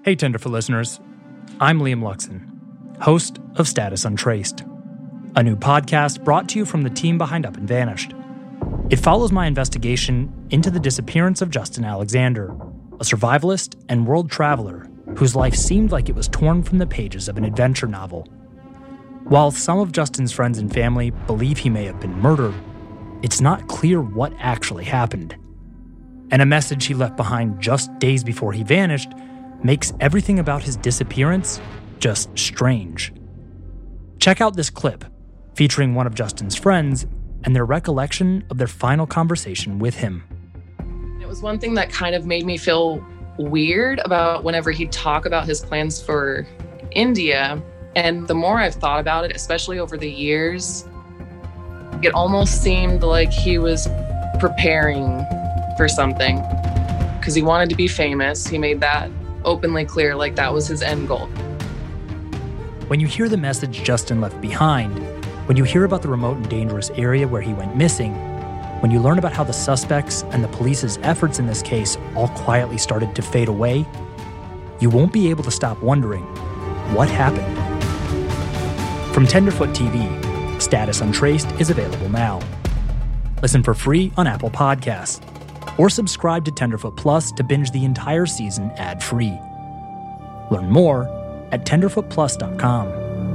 Hey Tenderfoot listeners, I'm Liam Luxon, host of Status Untraced, a new podcast brought to you from the team behind Up and Vanished. It follows my investigation into the disappearance of Justin Alexander, a survivalist and world traveler whose life seemed like it was torn from the pages of an adventure novel. While some of Justin's friends and family believe he may have been murdered, it's not clear what actually happened. And a message he left behind just days before he vanished makes everything about his disappearance just strange. Check out this clip featuring one of Justin's friends and their recollection of their final conversation with him. It was one thing that kind of made me feel weird about whenever he'd talk about his plans for India. And the more I've thought about it, especially over the years, it almost seemed like he was preparing for something because he wanted to be famous. He made that openly clear, like that was his end goal. When you hear the message Justin left behind, when you hear about the remote and dangerous area where he went missing, when you learn about how the suspects and the police's efforts in this case all quietly started to fade away, you won't be able to stop wondering, what happened? From Tenderfoot TV, Status Untraced is available now. Listen for free on Apple Podcasts, or subscribe to Tenderfoot Plus to binge the entire season ad-free. Learn more at tenderfootplus.com.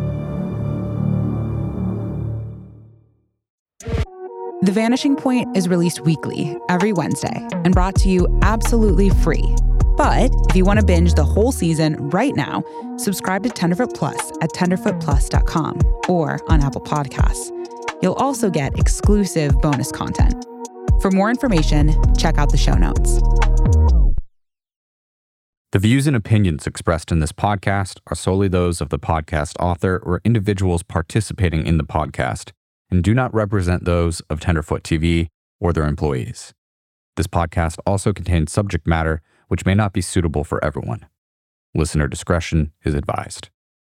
The Vanishing Point is released weekly, every Wednesday, and brought to you absolutely free. But if you want to binge the whole season right now, subscribe to Tenderfoot Plus at tenderfootplus.com or on Apple Podcasts. You'll also get exclusive bonus content. For more information, check out the show notes. The views and opinions expressed in this podcast are solely those of the podcast author or individuals participating in the podcast and do not represent those of Tenderfoot TV or their employees. This podcast also contains subject matter which may not be suitable for everyone. Listener discretion is advised.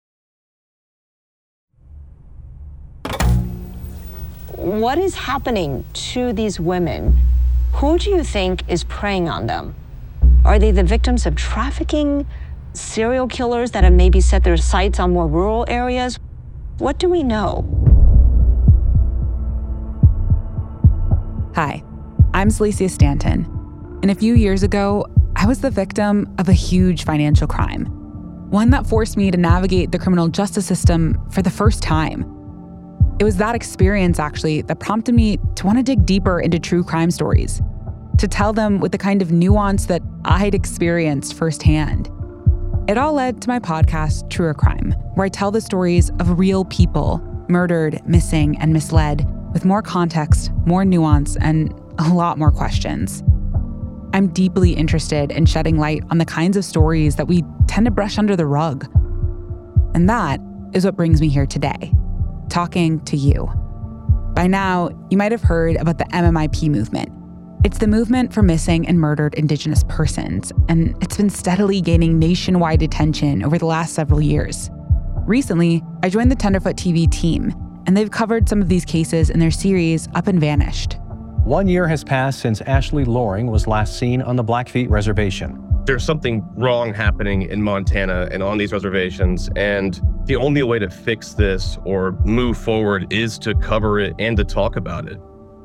What is happening to these women? Who do you think is preying on them? Are they the victims of trafficking, serial killers that have maybe set their sights on more rural areas? What do we know? Hi, I'm Celicia Stanton, and a few years ago, I was the victim of a huge financial crime, one that forced me to navigate the criminal justice system for the first time. It was that experience, actually, that prompted me to want to dig deeper into true crime stories, to tell them with the kind of nuance that I'd experienced firsthand. It all led to my podcast, Truer Crime, where I tell the stories of real people murdered, missing, and misled, with more context, more nuance, and a lot more questions. I'm deeply interested in shedding light on the kinds of stories that we tend to brush under the rug. And that is what brings me here today, talking to you. By now, you might have heard about the MMIP movement. It's the movement for missing and murdered Indigenous persons, and it's been steadily gaining nationwide attention over the last several years. Recently, I joined the Tenderfoot TV team, and they've covered some of these cases in their series Up and Vanished. 1 year has passed since Ashley Loring was last seen on the Blackfeet Reservation. There's something wrong happening in Montana and on these reservations, and the only way to fix this or move forward is to cover it and to talk about it.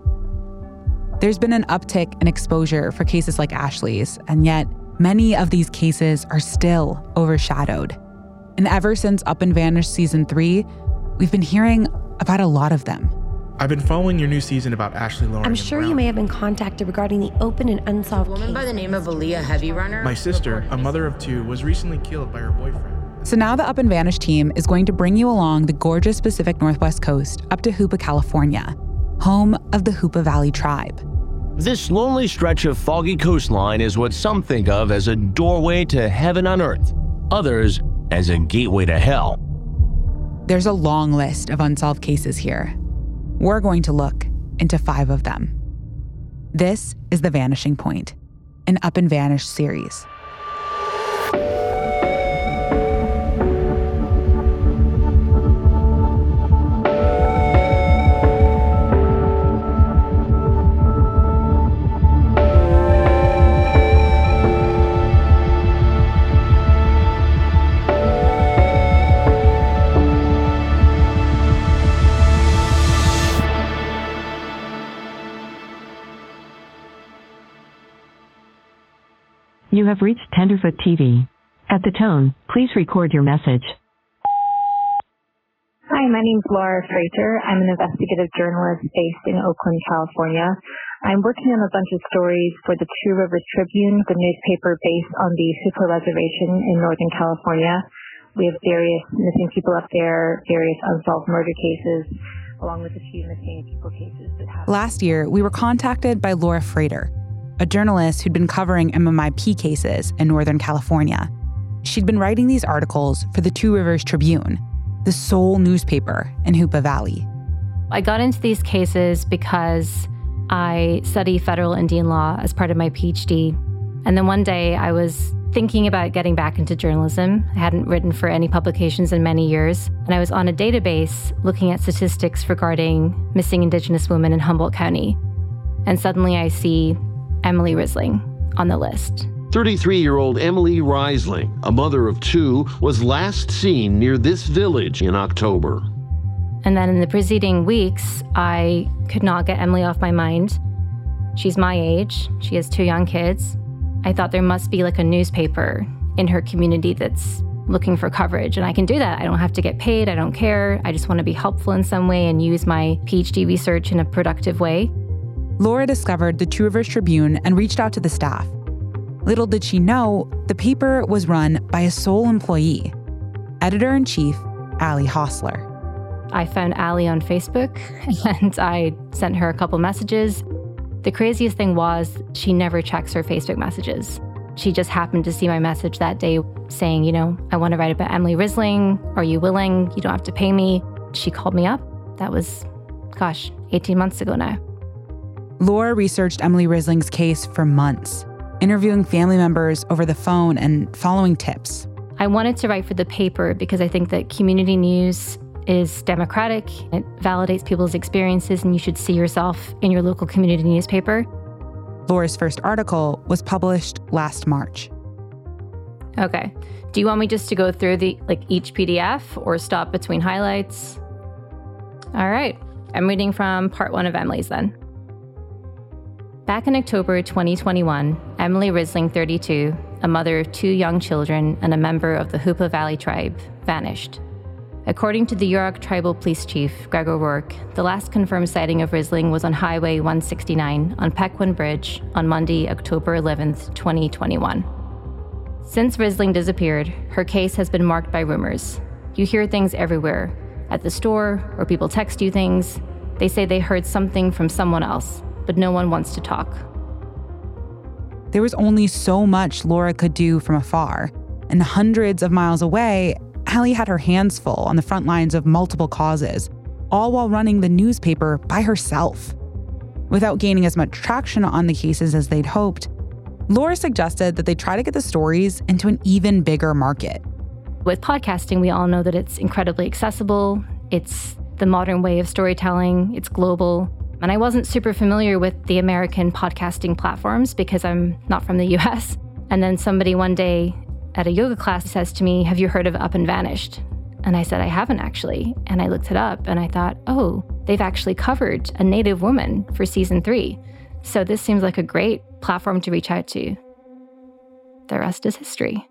There's been an uptick in exposure for cases like Ashley's, and yet many of these cases are still overshadowed. And ever since Up and Vanished Season 3, we've been hearing about a lot of them. I've been following your new season about Ashley Loring. I'm sure you may have been contacted regarding the open and unsolved woman case. by the name of Aaliyah Heavy Runner. My sister, a mother of two, was recently killed by her boyfriend. So now the Up and Vanished team is going to bring you along the gorgeous Pacific Northwest coast up to Hoopa, California, home of the Hoopa Valley Tribe. This lonely stretch of foggy coastline is what some think of as a doorway to heaven on earth, others as a gateway to hell. There's a long list of unsolved cases here. We're going to look into 5 of them. This is The Vanishing Point, an Up and Vanished series. You have reached Tenderfoot TV. At the tone, please record your message. Hi, my name's Laura Frater. I'm an investigative journalist based in Oakland, California. I'm working on a bunch of stories for the Two Rivers Tribune, the newspaper based on the Hoopa Reservation in Northern California. We have various missing people up there, various unsolved murder cases, along with a few missing people cases that have... Last year, we were contacted by Laura Frater, a journalist who'd been covering MMIP cases in Northern California. She'd been writing these articles for the Two Rivers Tribune, the sole newspaper in Hoopa Valley. I got into these cases because I study federal Indian law as part of my PhD. And then one day I was thinking about getting back into journalism. I hadn't written for any publications in many years. And I was on a database looking at statistics regarding missing Indigenous women in Humboldt County. And suddenly I see Emily Risling on the list. 33-year-old Emily Risling, a mother of two, was last seen near this village in October. And then in the preceding weeks, I could not get Emily off my mind. She's my age. She has two young kids. I thought there must be like a newspaper in her community that's looking for coverage. And I can do that. I don't have to get paid. I don't care. I just want to be helpful in some way and use my PhD research in a productive way. Laura discovered the Two Rivers Tribune and reached out to the staff. Little did she know, the paper was run by a sole employee, editor-in-chief Allie Hostler. I found Allie on Facebook and I sent her a couple messages. The craziest thing was she never checks her Facebook messages. She just happened to see my message that day saying, I want to write about Emily Risling. Are you willing? You don't have to pay me. She called me up. That was, 18 months ago now. Laura researched Emily Risling's case for months, interviewing family members over the phone and following tips. I wanted to write for the paper because I think that community news is democratic. It validates people's experiences, and you should see yourself in your local community newspaper. Laura's first article was published last March. Okay. Do you want me just to go through each PDF or stop between highlights? All right. I'm reading from part 1 of Emily's then. Back in October 2021, Emily Risling, 32, a mother of two young children and a member of the Hoopa Valley tribe, vanished. According to the Yurok Tribal Police Chief, Greg O'Rourke, the last confirmed sighting of Risling was on Highway 169 on Pequin Bridge on Monday, October 11th, 2021. Since Risling disappeared, her case has been marked by rumors. You hear things everywhere, at the store, or people text you things. They say they heard something from someone else, but no one wants to talk. There was only so much Laura could do from afar, and hundreds of miles away, Allie had her hands full on the front lines of multiple causes, all while running the newspaper by herself. Without gaining as much traction on the cases as they'd hoped, Laura suggested that they try to get the stories into an even bigger market. With podcasting, we all know that it's incredibly accessible. It's the modern way of storytelling. It's global. And I wasn't super familiar with the American podcasting platforms because I'm not from the US. And then somebody one day at a yoga class says to me, "Have you heard of Up and Vanished?" And I said, "I haven't actually." And I looked it up and I thought, oh, they've actually covered a Native woman for season 3. So this seems like a great platform to reach out to. The rest is history.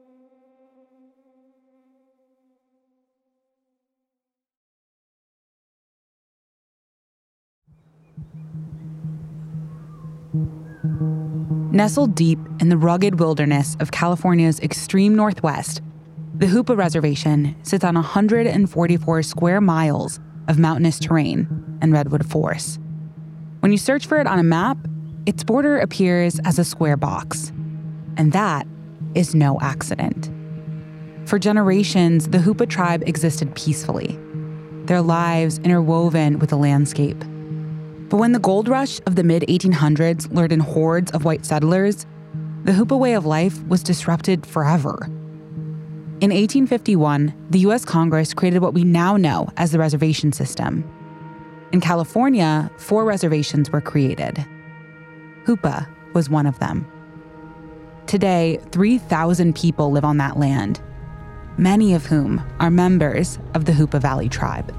Nestled deep in the rugged wilderness of California's extreme northwest, the Hoopa Reservation sits on 144 square miles of mountainous terrain and redwood forests. When you search for it on a map, its border appears as a square box. And that is no accident. For generations, the Hoopa tribe existed peacefully, their lives interwoven with the landscape. But when the gold rush of the mid-1800s lured in hordes of white settlers, the Hoopa way of life was disrupted forever. In 1851, the U.S. Congress created what we now know as the reservation system. In California, 4 reservations were created. Hoopa was one of them. Today, 3,000 people live on that land, many of whom are members of the Hoopa Valley tribe.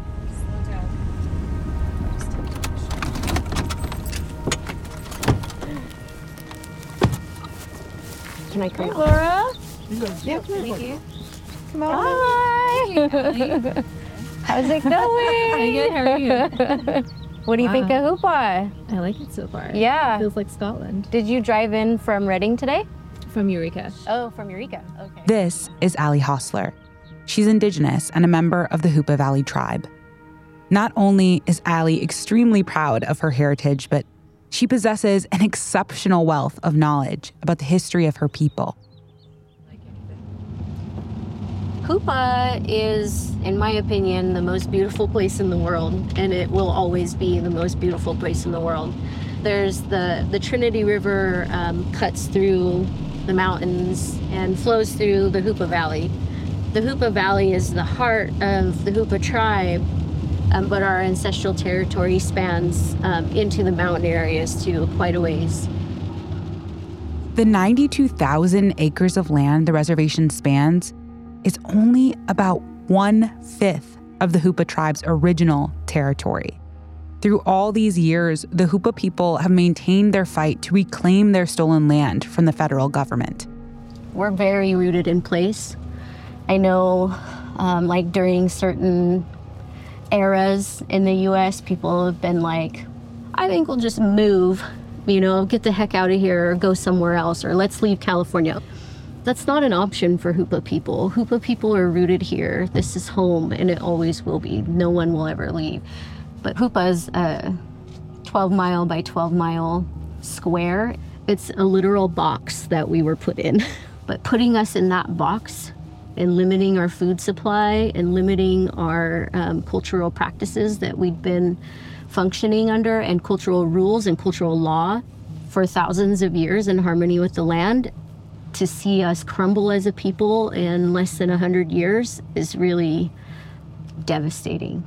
Can I come out? Laura? Yep. Thank you. Come on. Hi. How's it going? I'm good. How are you? What do you think of Hoopa? I like it so far. Yeah. It feels like Scotland. Did you drive in from Reading today? From Eureka. Oh, from Eureka. Okay. This is Ali Hostler. She's Indigenous and a member of the Hoopa Valley tribe. Not only is Ali extremely proud of her heritage, but she possesses an exceptional wealth of knowledge about the history of her people. Hoopa is, in my opinion, the most beautiful place in the world, and it will always be the most beautiful place in the world. There's the Trinity River cuts through the mountains and flows through the Hoopa Valley. The Hoopa Valley is the heart of the Hoopa tribe, but our ancestral territory spans into the mountain areas too, quite a ways. The 92,000 acres of land the reservation spans is only about 1/5 of the Hoopa tribe's original territory. Through all these years, the Hoopa people have maintained their fight to reclaim their stolen land from the federal government. We're very rooted in place. I know, like during certain eras in the US, people have been like, I think we'll just move, get the heck out of here or go somewhere else, or let's leave California. That's not an option for Hoopa people. Hoopa people are rooted here. This is home, and it always will be. No one will ever leave. But Hoopa is a 12-mile by 12-mile square. It's a literal box that we were put in. But putting us in that box and limiting our food supply and limiting our cultural practices that we'd been functioning under, and cultural rules and cultural law for thousands of years in harmony with the land, to see us crumble as a people in less than 100 years is really devastating.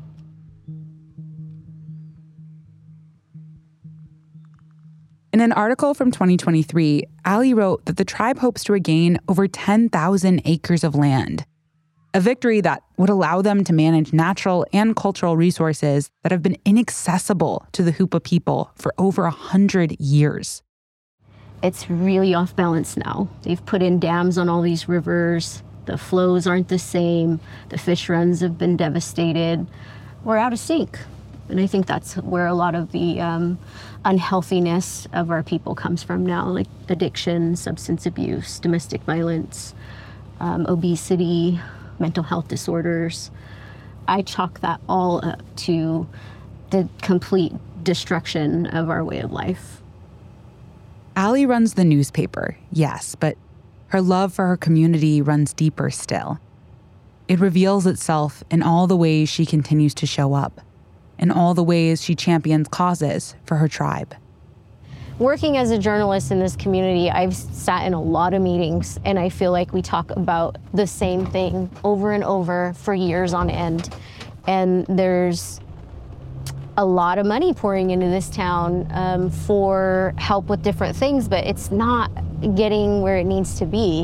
In an article from 2023, Ali wrote that the tribe hopes to regain over 10,000 acres of land, a victory that would allow them to manage natural and cultural resources that have been inaccessible to the Hoopa people for over 100 years. It's really off balance now. They've put in dams on all these rivers. The flows aren't the same. The fish runs have been devastated. We're out of sync. And I think that's where a lot of the unhealthiness of our people comes from now, like addiction, substance abuse, domestic violence, obesity, mental health disorders. I chalk that all up to the complete destruction of our way of life. Ali runs the newspaper, yes, but her love for her community runs deeper still. It reveals itself in all the ways she continues to show up, in all the ways she champions causes for her tribe. Working as a journalist in this community, I've sat in a lot of meetings, and I feel like we talk about the same thing over and over for years on end. And there's a lot of money pouring into this town for help with different things, but it's not getting where it needs to be.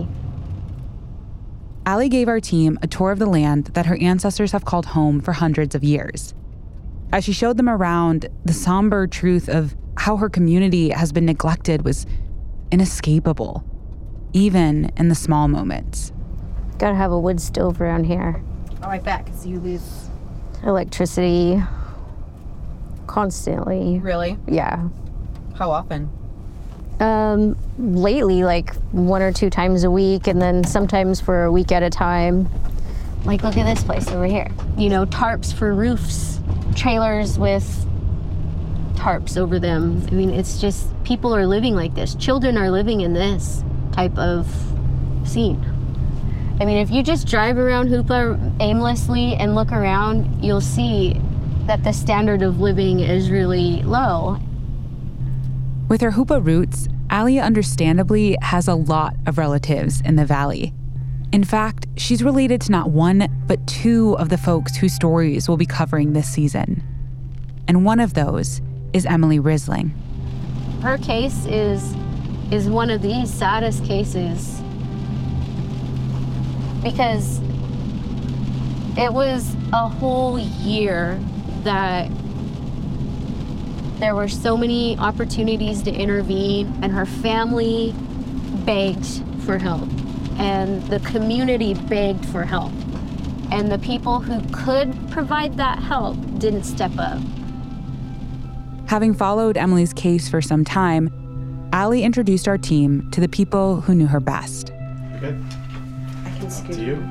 Ali gave our team a tour of the land that her ancestors have called home for hundreds of years. As she showed them around, the somber truth of how her community has been neglected was inescapable, even in the small moments. Gotta have a wood stove around here. Oh, I bet, because you lose electricity constantly. Really? Yeah. How often? Lately, like 1 or 2 times a week, and then sometimes for a week at a time. Like, look at this place over here. Tarps for roofs, trailers with tarps over them. I mean, it's just, people are living like this. Children are living in this type of scene. I mean, if you just drive around Hoopa aimlessly and look around, you'll see that the standard of living is really low. With her Hoopa roots, Ali understandably has a lot of relatives in the valley. In fact, she's related to not one, but 2 of the folks whose stories we'll be covering this season. And one of those is Emily Risling. Her case is one of the saddest cases, because it was a whole year that there were so many opportunities to intervene, and her family begged for help, and the community begged for help. And the people who could provide that help didn't step up. Having followed Emily's case for some time, Allie introduced our team to the people who knew her best. Okay. I can scoot. To you.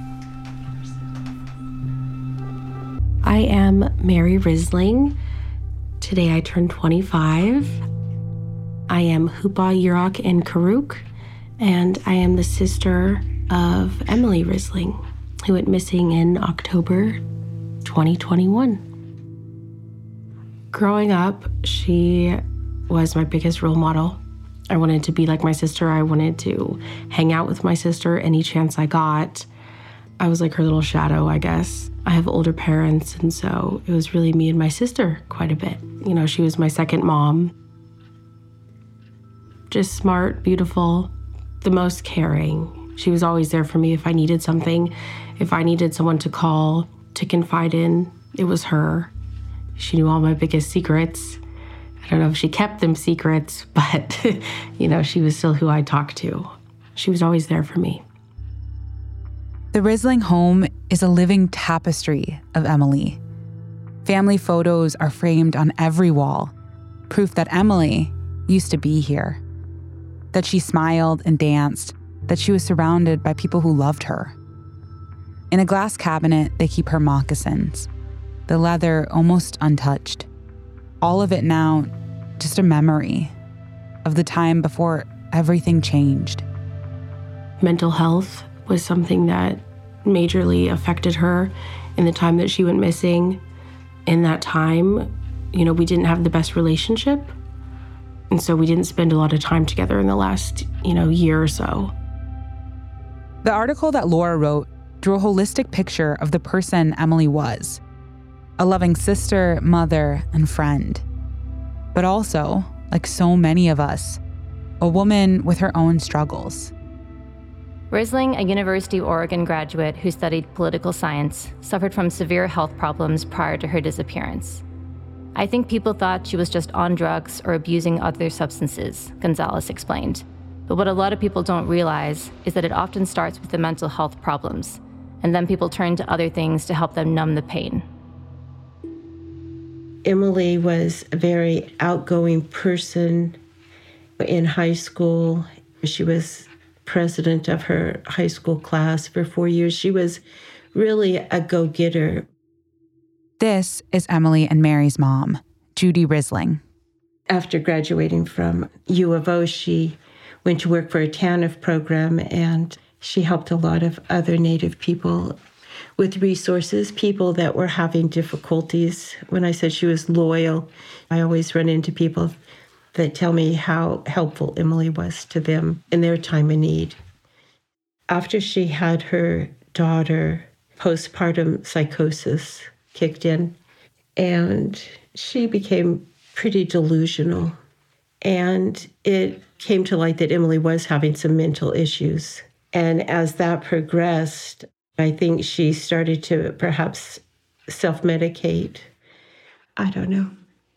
I am Mary Risling. Today I turned 25. I am Hupa, Yurok, and Karuk, and I am the sister of Emily Risling, who went missing in October 2021. Growing up, she was my biggest role model. I wanted to be like my sister. I wanted to hang out with my sister any chance I got. I was like her little shadow, I guess. I have older parents, and so it was really me and my sister quite a bit. You know, she was my second mom. Just smart, beautiful, the most caring. She was always there for me if I needed something. If I needed someone to call, to confide in, it was her. She knew all my biggest secrets. I don't know if she kept them secrets, but, you know, she was still who I talked to. She was always there for me. The Risling home is a living tapestry of Emily. Family photos are framed on every wall, proof that Emily used to be here. That she smiled and danced, that she was surrounded by people who loved her. In a glass cabinet, they keep her moccasins, the leather almost untouched. All of it now just a memory of the time before everything changed. Mental health was something that majorly affected her in the time that she went missing. In that time, you know, we didn't have the best relationship. And so we didn't spend a lot of time together in the last, year or so. The article that Laura wrote drew a holistic picture of the person Emily was. A loving sister, mother, and friend. But also, like so many of us, a woman with her own struggles. Risling, a University of Oregon graduate who studied political science, suffered from severe health problems prior to her disappearance. I think people thought she was just on drugs or abusing other substances, Gonzalez explained. But what a lot of people don't realize is that it often starts with the mental health problems, and then people turn to other things to help them numb the pain. Emily was a very outgoing person in high school. She was president of her high school class for 4 years. She was really a go-getter. This is Emily and Mary's mom, Judy Risling. After graduating from U of O, she went to work for a TANF program, and she helped a lot of other Native people with resources, people that were having difficulties. When I said she was loyal, I always run into people that tell me how helpful Emily was to them in their time of need. After she had her daughter, postpartum psychosis kicked in, and she became pretty delusional. And it came to light that Emily was having some mental issues. And as that progressed, I think she started to perhaps self-medicate. I don't know.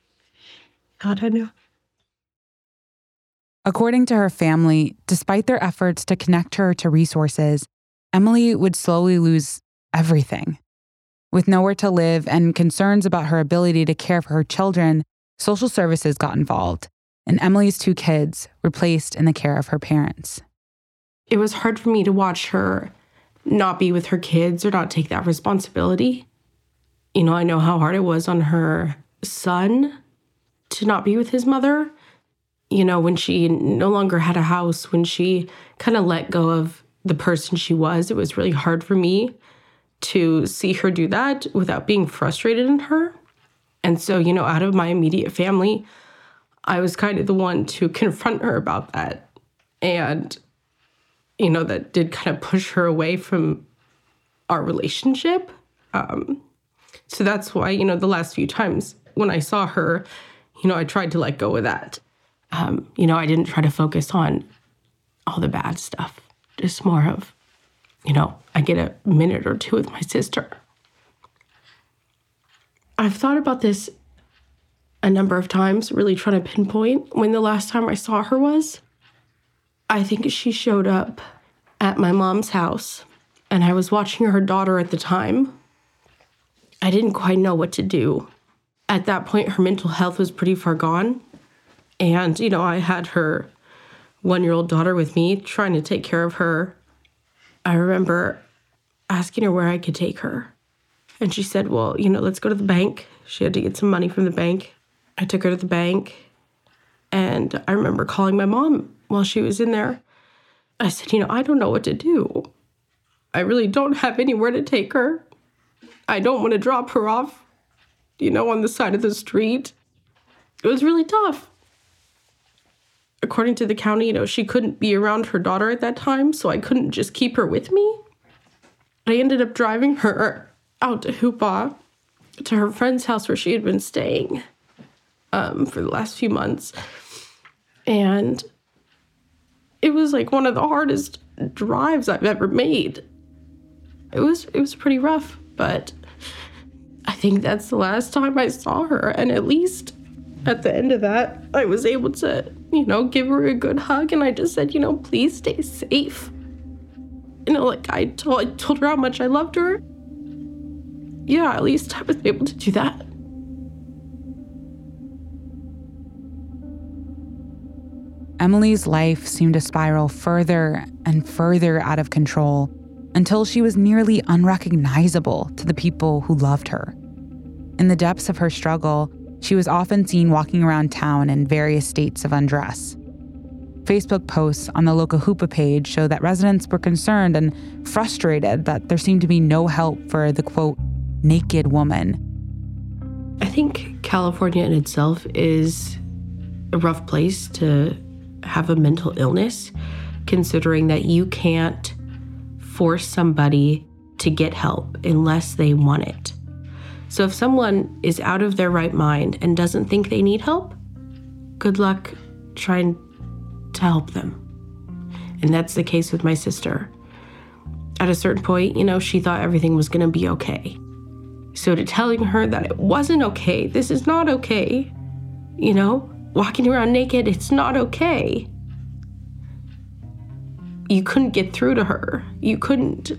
According to her family, despite their efforts to connect her to resources, Emily would slowly lose everything. With nowhere to live and concerns about her ability to care for her children, social services got involved, and Emily's 2 kids were placed in the care of her parents. It was hard for me to watch her not be with her kids or not take that responsibility. I know how hard it was on her son to not be with his mother. When she no longer had a house, when she kind of let go of the person she was, it was really hard for me to see her do that without being frustrated in her. And so, out of my immediate family, I was kind of the one to confront her about that. And, that did kind of push her away from our relationship. So that's why, the last few times when I saw her, I tried to let go of that. I didn't try to focus on all the bad stuff, just more of, I get a minute or two with my sister. I've thought about this a number of times, really trying to pinpoint when the last time I saw her was. I think she showed up at my mom's house, and I was watching her daughter at the time. I didn't quite know what to do. At that point, her mental health was pretty far gone. And, I had her 1-year-old daughter with me, trying to take care of her. I remember asking her where I could take her. And she said, well, let's go to the bank. She had to get some money from the bank. I took her to the bank. And I remember calling my mom while she was in there. I said, I don't know what to do. I really don't have anywhere to take her. I don't want to drop her off, on the side of the street. It was really tough. According to the county, she couldn't be around her daughter at that time, so I couldn't just keep her with me. I ended up driving her out to Hoopa, to her friend's house where she had been staying for the last few months. And it was like one of the hardest drives I've ever made. It was pretty rough, but I think that's the last time I saw her. And at least at the end of that, I was able to, give her a good hug. And I just said, please stay safe. I told her how much I loved her. Yeah, at least I was able to do that. Emily's life seemed to spiral further and further out of control until she was nearly unrecognizable to the people who loved her. In the depths of her struggle, she was often seen walking around town in various states of undress. Facebook posts on the local Hoopa page show that residents were concerned and frustrated that there seemed to be no help for the, quote, naked woman. I think California in itself is a rough place to have a mental illness, considering that you can't force somebody to get help unless they want it. So if someone is out of their right mind and doesn't think they need help, good luck trying to help them. And that's the case with my sister. At a certain point, she thought everything was going to be okay. So to telling her that it wasn't okay, this is not okay, walking around naked, it's not okay. You couldn't get through to her. You couldn't.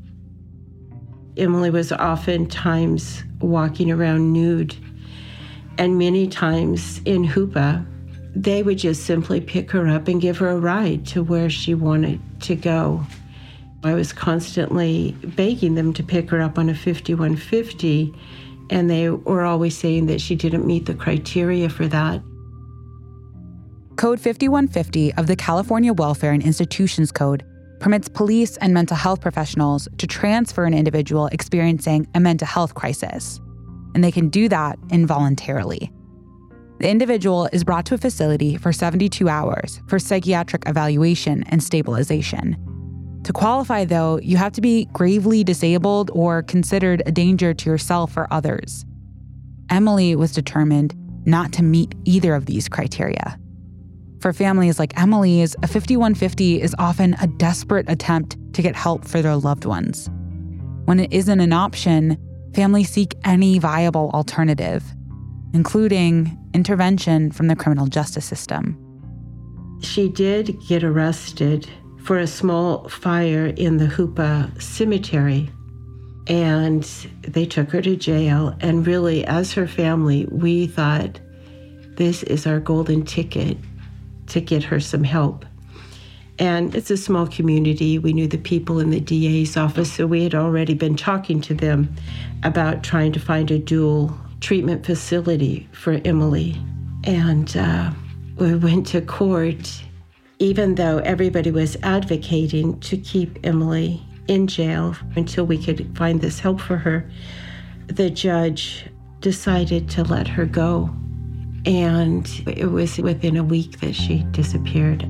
Emily was oftentimes walking around nude, and many times in Hoopa, they would just simply pick her up and give her a ride to where she wanted to go. I was constantly begging them to pick her up on a 5150, and they were always saying that she didn't meet the criteria for that. Code 5150 of the California Welfare and Institutions Code permits police and mental health professionals to transfer an individual experiencing a mental health crisis, and they can do that involuntarily. The individual is brought to a facility for 72 hours for psychiatric evaluation and stabilization. To qualify, though, you have to be gravely disabled or considered a danger to yourself or others. Emily was determined not to meet either of these criteria. For families like Emily's, a 5150 is often a desperate attempt to get help for their loved ones. When it isn't an option, families seek any viable alternative, including intervention from the criminal justice system. She did get arrested for a small fire in the Hoopa cemetery, and they took her to jail. And really, as her family, we thought, this is our golden ticket to get her some help. And it's a small community. We knew the people in the DA's office, so we had already been talking to them about trying to find a dual treatment facility for Emily. And we went to court, even though everybody was advocating to keep Emily in jail until we could find this help for her. The judge decided to let her go. And it was within a week that she disappeared.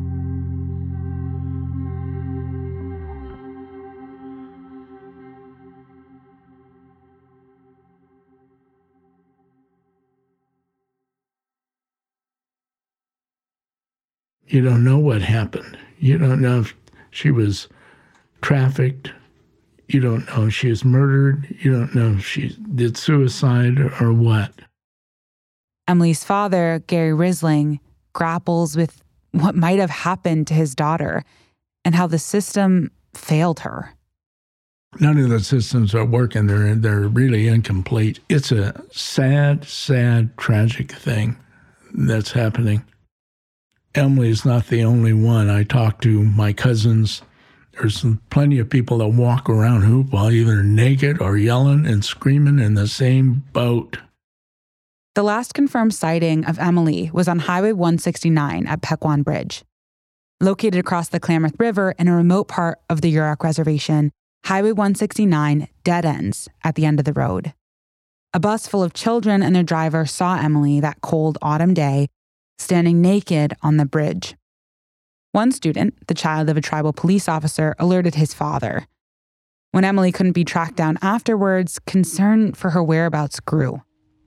You don't know what happened. You don't know if she was trafficked. You don't know if she was murdered. You don't know if she did suicide or what. Emily's father, Gary Risling, grapples with what might have happened to his daughter and how the system failed her. None of the systems are working. They're really incomplete. It's a sad, sad, tragic thing that's happening. Emily is not the only one. I talked to my cousins. There's plenty of people that walk around Hoopa either naked or yelling and screaming in the same boat. The last confirmed sighting of Emily was on Highway 169 at Pequon Bridge. Located across the Klamath River in a remote part of the Yurok Reservation, Highway 169 dead ends at the end of the road. A bus full of children and their driver saw Emily that cold autumn day, standing naked on the bridge. One student, the child of a tribal police officer, alerted his father. When Emily couldn't be tracked down afterwards, concern for her whereabouts grew.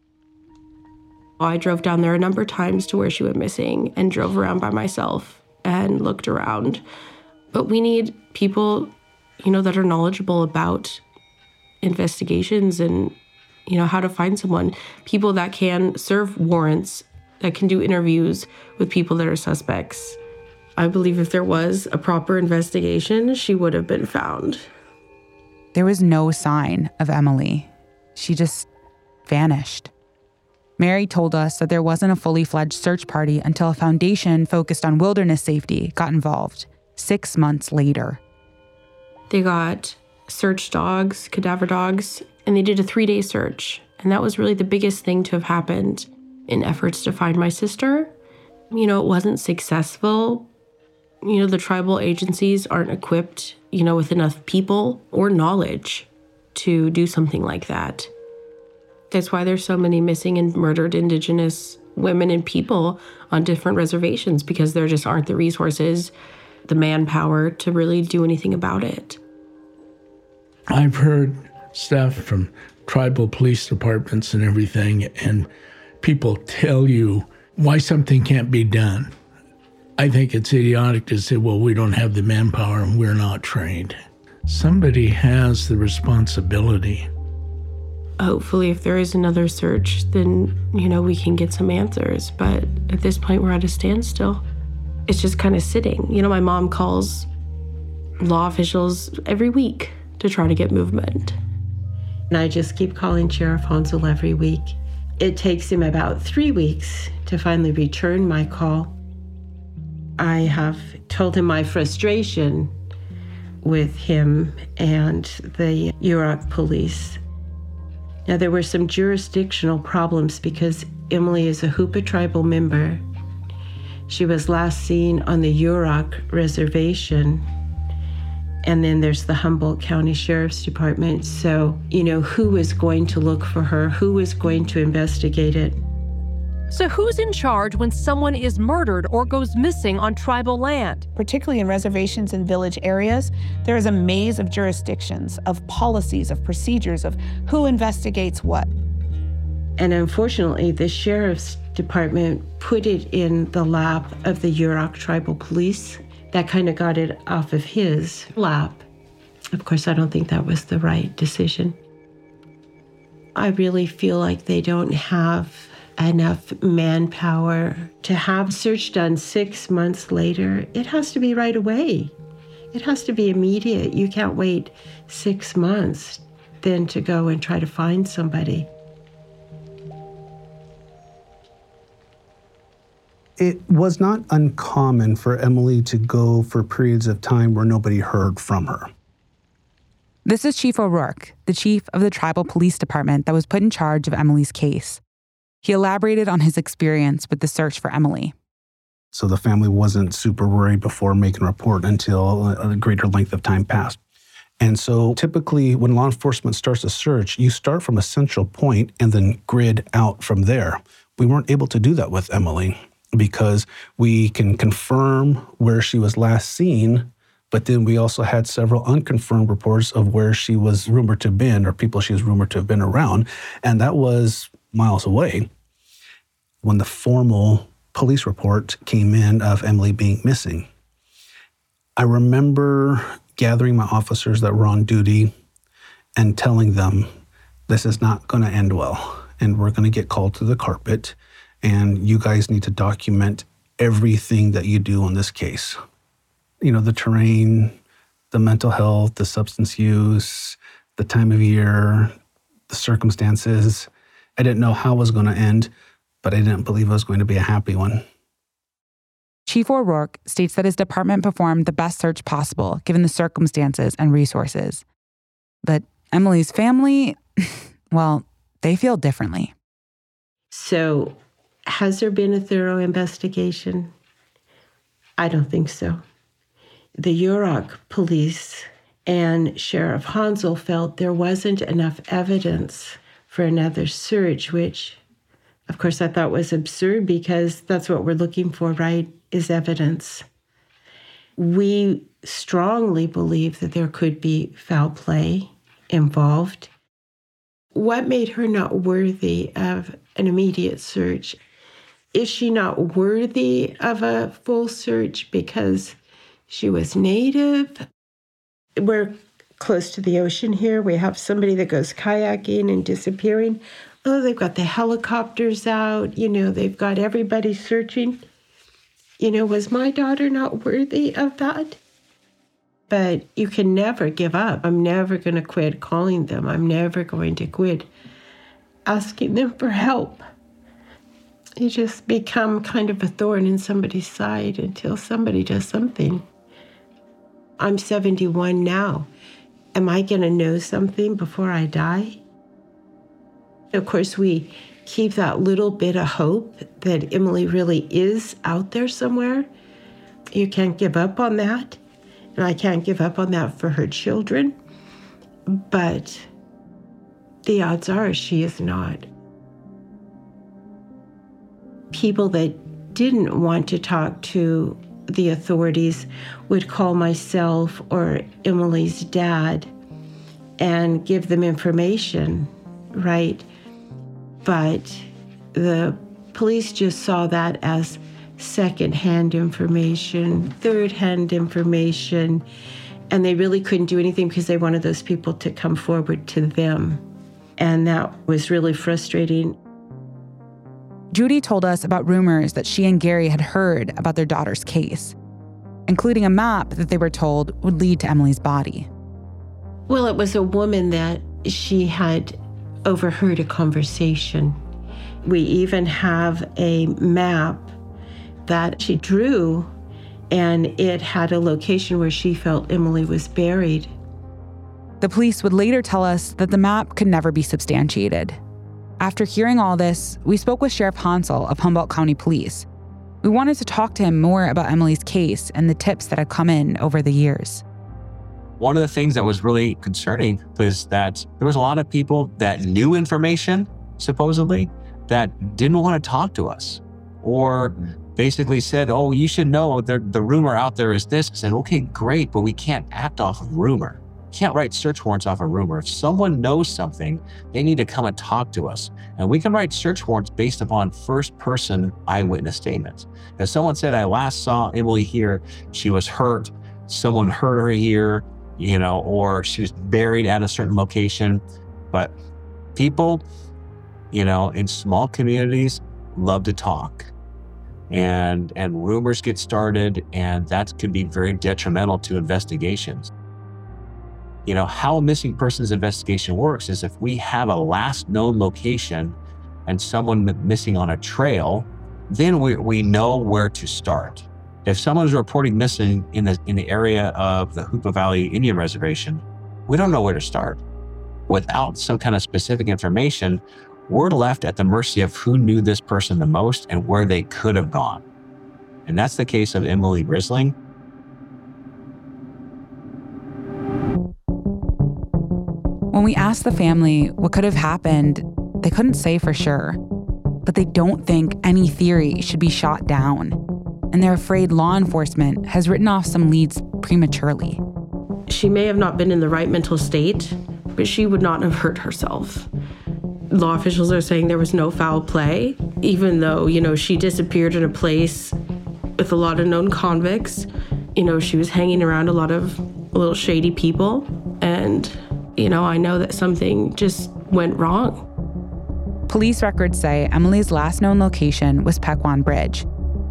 I drove down there a number of times to where she went missing and drove around by myself and looked around. But we need people, that are knowledgeable about investigations and, how to find someone. People that can serve warrants, that can do interviews with people that are suspects. I believe if there was a proper investigation, she would have been found. There was no sign of Emily. She just vanished. Mary told us that there wasn't a fully fledged search party until a foundation focused on wilderness safety got involved 6 months later. They got search dogs, cadaver dogs, and they did a 3-day search. And that was really the biggest thing to have happened in efforts to find my sister. It wasn't successful. The tribal agencies aren't equipped, with enough people or knowledge to do something like that. That's why there's so many missing and murdered Indigenous women and people on different reservations, because there just aren't the resources, the manpower to really do anything about it. I've heard stuff from tribal police departments and everything, and people tell you why something can't be done. I think it's idiotic to say, well, we don't have the manpower and we're not trained. Somebody has the responsibility. Hopefully, if there is another search, then, we can get some answers. But at this point, we're at a standstill. It's just kind of sitting. My mom calls law officials every week to try to get movement. And I just keep calling Sheriff Hansel every week. It takes him about 3 weeks to finally return my call. I have told him my frustration with him and the Yurok police. Now, there were some jurisdictional problems because Emily is a Hoopa tribal member. She was last seen on the Yurok Reservation. And then there's the Humboldt County Sheriff's Department. So, who is going to look for her? Who is going to investigate it? So who's in charge when someone is murdered or goes missing on tribal land? Particularly in reservations and village areas, there is a maze of jurisdictions, of policies, of procedures, of who investigates what. And unfortunately, the Sheriff's Department put it in the lap of the Yurok Tribal Police. That kind of got it off of his lap. Of course, I don't think that was the right decision. I really feel like they don't have enough manpower to have search done 6 months later. It has to be right away. It has to be immediate. You can't wait 6 months then to go and try to find somebody. It was not uncommon for Emily to go for periods of time where nobody heard from her. This is Chief O'Rourke, the chief of the tribal police department that was put in charge of Emily's case. He elaborated on his experience with the search for Emily. So the family wasn't super worried before making a report until a greater length of time passed. And so typically when law enforcement starts a search, you start from a central point and then grid out from there. We weren't able to do that with Emily because we can confirm where she was last seen, but then we also had several unconfirmed reports of where she was rumored to have been or people she was rumored to have been around. And that was miles away. When the formal police report came in of Emily being missing, I remember gathering my officers that were on duty and telling them, this is not going to end well, and we're going to get called to the carpet, and you guys need to document everything that you do on this case. You know, the terrain, the mental health, the substance use, the time of year, the circumstances. I didn't know how it was going to end, but I didn't believe it was going to be a happy one. Chief O'Rourke states that his department performed the best search possible given the circumstances and resources. But Emily's family, well, they feel differently. So, has there been a thorough investigation? I don't think so. The Yurok police and Sheriff Hansel felt there wasn't enough evidence for another search, which, of course, I thought was absurd because that's what we're looking for, right, is evidence. We strongly believe that there could be foul play involved. What made her not worthy of an immediate search? Is she not worthy of a full search because she was Native? We're close to the ocean here. We have somebody that goes kayaking and disappearing. Oh, they've got the helicopters out. You know, they've got everybody searching. You know, was my daughter not worthy of that? But you can never give up. I'm never going to quit calling them. I'm never going to quit asking them for help. You just become kind of a thorn in somebody's side until somebody does something. I'm 71 now. Am I going to know something before I die? Of course, we keep that little bit of hope that Emily really is out there somewhere. You can't give up on that. And I can't give up on that for her children. But the odds are she is not. People that didn't want to talk to the authorities would call myself or Emily's dad and give them information, right? But the police just saw that as second-hand information, third-hand information, and they really couldn't do anything because they wanted those people to come forward to them. And that was really frustrating. Judy told us about rumors that she and Gary had heard about their daughter's case, including a map that they were told would lead to Emily's body. Well, it was a woman that she had overheard a conversation. We even have a map that she drew, and it had a location where she felt Emily was buried. The police would later tell us that the map could never be substantiated. After hearing all this, we spoke with Sheriff Hansel of Humboldt County Police. We wanted to talk to him more about Emily's case and the tips that had come in over the years. One of the things that was really concerning was that there was a lot of people that knew information, supposedly, that didn't want to talk to us, or basically said, oh, you should know the rumor out there is this. I said, okay, great, but we can't act off of rumor. Can't write search warrants off a rumor. If someone knows something, they need to come and talk to us. And we can write search warrants based upon first-person eyewitness statements. If someone said, I last saw Emily here, she was hurt, someone hurt her here, you know, or she was buried at a certain location. But people, you know, in small communities love to talk. And rumors get started, and that could be very detrimental to investigations. You know, how a missing persons investigation works is if we have a last known location and someone missing on a trail, then we know where to start. If someone's reporting missing in the area of the Hoopa Valley Indian Reservation, we don't know where to start. Without some kind of specific information, we're left at the mercy of who knew this person the most and where they could have gone. And that's the case of Emily Risling. When we asked the family what could have happened, they couldn't say for sure. But they don't think any theory should be shot down. And they're afraid law enforcement has written off some leads prematurely. She may have not been in the right mental state, but she would not have hurt herself. Law officials are saying there was no foul play, even though, you know, she disappeared in a place with a lot of known convicts. You know, she was hanging around a lot of little shady people. And, you know, I know that something just went wrong. Police records say Emily's last known location was Pequon Bridge,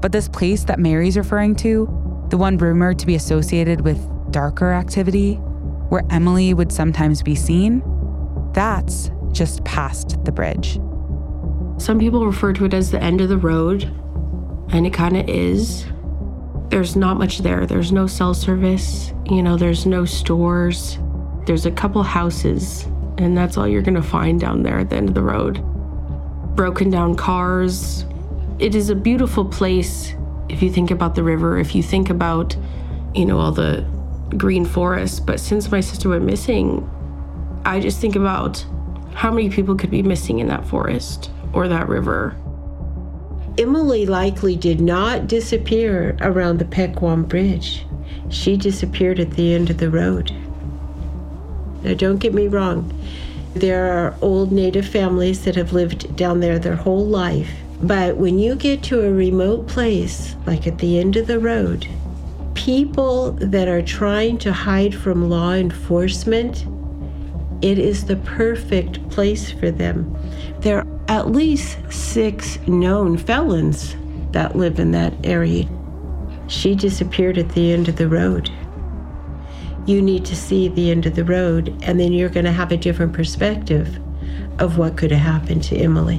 But this place that Mary's referring to, the one rumored to be associated with darker activity, where Emily would sometimes be seen, that's just past the bridge. Some people refer to it as the end of the road, and it kind of is. There's not much there. There's no cell service, there's no stores. There's a couple houses, and that's all you're gonna find down there at the end of the road. Broken down cars. It is a beautiful place if you think about the river, if you think about, all the green forest. But since my sister went missing, I just think about how many people could be missing in that forest or that river. Emily likely did not disappear around the Pequam Bridge. She disappeared at the end of the road. Now, don't get me wrong. There are old Native families that have lived down there their whole life. But when you get to a remote place, like at the end of the road, people that are trying to hide from law enforcement, it is the perfect place for them. There are at least 6 known felons that live in that area. She disappeared at the end of the road. You need to see the end of the road, and then you're going to have a different perspective of what could have happened to Emily.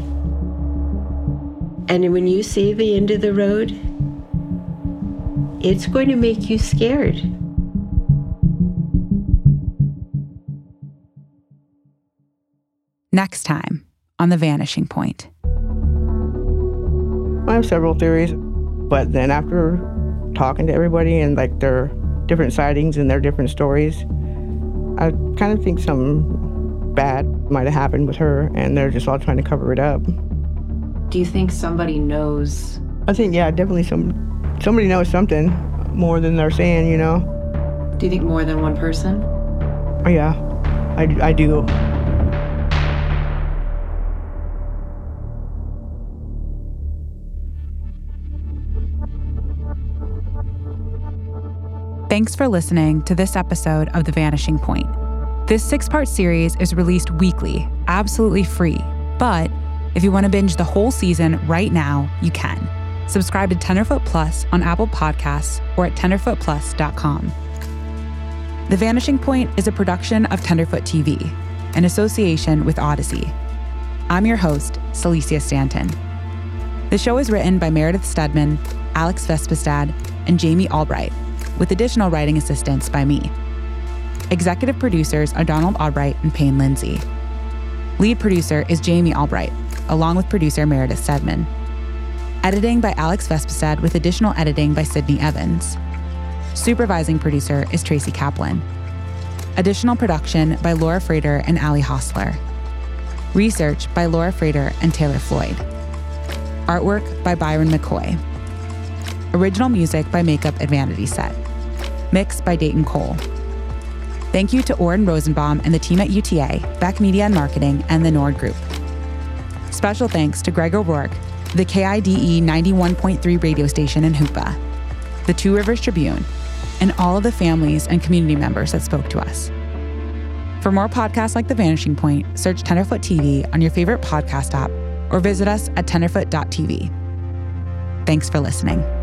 And when you see the end of the road, it's going to make you scared. Next time on The Vanishing Point. I have several theories, but then after talking to everybody and their different sightings and their different stories, I kind of think something bad might have happened with her, and they're just all trying to cover it up. Do you think somebody knows? I think, yeah, definitely somebody knows something more than they're saying, Do you think more than one person? Yeah, I do. Thanks for listening to this episode of The Vanishing Point. This 6-part series is released weekly, absolutely free. But if you want to binge the whole season right now, you can. Subscribe to Tenderfoot Plus on Apple Podcasts or at tenderfootplus.com. The Vanishing Point is a production of Tenderfoot TV, in association with Odyssey. I'm your host, Celicia Stanton. The show is written by Meredith Stedman, Alex Vespestad, and Jamie Albright, with additional writing assistance by me. Executive producers are Donald Albright and Payne Lindsay. Lead producer is Jamie Albright, along with producer Meredith Stedman. Editing by Alex Vespestad with additional editing by Sydney Evans. Supervising producer is Tracy Kaplan. Additional production by Laura Frater and Ali Hostler. Research by Laura Frater and Taylor Floyd. Artwork by Byron McCoy. Original music by Makeup at Vanity Set. Mixed by Dayton Cole. Thank you to Oren Rosenbaum and the team at UTA, Beck Media and Marketing, and the Nord Group. Special thanks to Greg O'Rourke, the KIDE 91.3 radio station in Hoopa, the Two Rivers Tribune, and all of the families and community members that spoke to us. For more podcasts like The Vanishing Point, search Tenderfoot TV on your favorite podcast app or visit us at tenderfoot.tv. Thanks for listening.